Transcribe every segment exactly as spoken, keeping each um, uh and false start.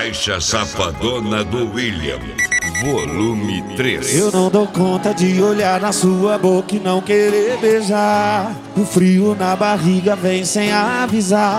Caixa Safadona do William, volume três. Eu não dou conta de olhar na sua boca e não querer beijar. O frio na barriga vem sem avisar.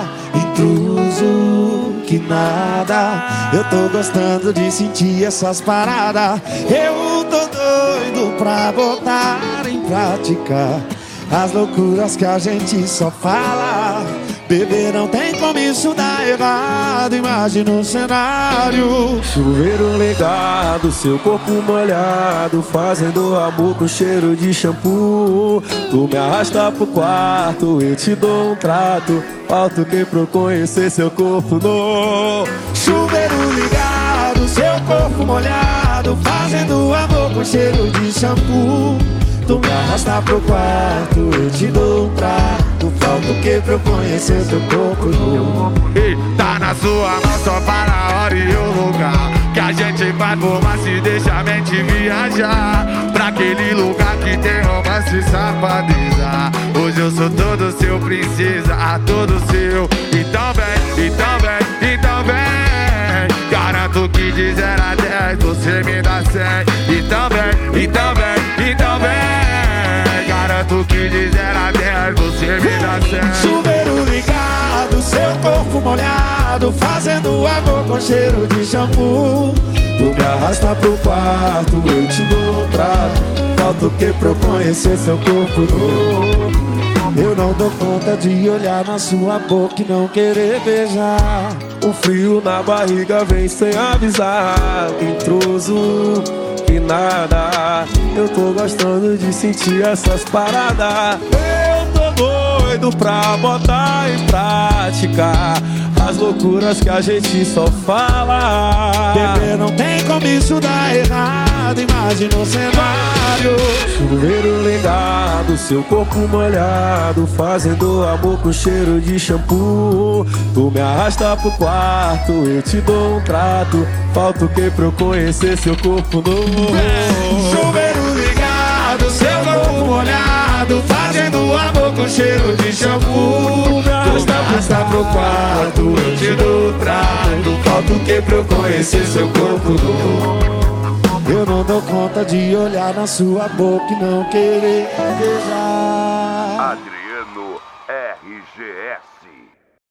Intruso, que nada. Eu tô gostando de sentir essas paradas. Eu tô doido pra botar em prática as loucuras que a gente só fala. Bebê, não tem como isso dar errado. Imagina o cenário: chuveiro ligado, seu corpo molhado, fazendo amor com cheiro de shampoo. Tu me arrasta pro quarto, eu te dou um trato. Falta o que pra eu conhecer seu corpo no chuveiro ligado, seu corpo molhado, fazendo amor com cheiro de shampoo. Tu me arrasta pro quarto, eu te dou um trato. Falta o que pra eu conhecer teu corpo nu. E tá na sua mão só para a hora e o lugar que a gente vai formar, se deixa a mente viajar pra aquele lugar que tem romance e safadeza. Hoje eu sou todo seu, princesa, a todo seu. Então vem, então vem, então vem. Garanto que de zero a dez você me dá cem. Então vem, então vem, então vem. Garanto que de zero a dez você me dá cem. Chuveiro ligado, seu corpo molhado, fazendo amor com cheiro de shampoo. Tu me arrasta pro quarto, eu te dou um trato. Falta o que pra eu conhecer seu corpo nu. Eu não dou conta de olhar na sua boca e não querer beijar. O frio na barriga vem sem avisar. Intruso, que nada. Eu tô gostando de sentir essas paradas. Eu tô doido pra botar em prática as loucuras que a gente só fala. Bebê, não tem como isso dar errado. Imagina o cenário: chuveiro ligado, seu corpo molhado, fazendo amor com cheiro de shampoo. Tu me arrasta pro quarto, eu te dou um trato. Falta o que pra eu conhecer seu corpo novo? Chuveiro ligado, seu corpo molhado, fazendo amor com cheiro de shampoo. Arrasta pro quarto, eu te dou um trato. Falta o que pra eu conhecer seu corpo nu. Eu não dou conta de olhar na sua boca e não querer beijar. Adriano R G S.